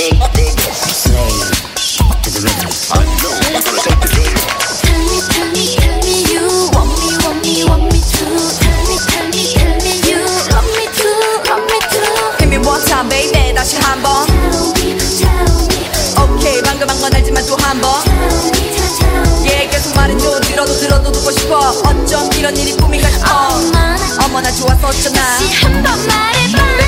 Slave to the rhythm. I know you're gonna take the game. Tell me you want me to. Tell me you love me too. Hit me one time baby 다시 한번 오케이 방금 한 건 알지만 또 한번 yeah 계속 말해줘 들어도 듣고 싶어 어쩜 이런 일이 꿈인가 싶어 어머나 좋았었잖아 다시 한번 말해봐.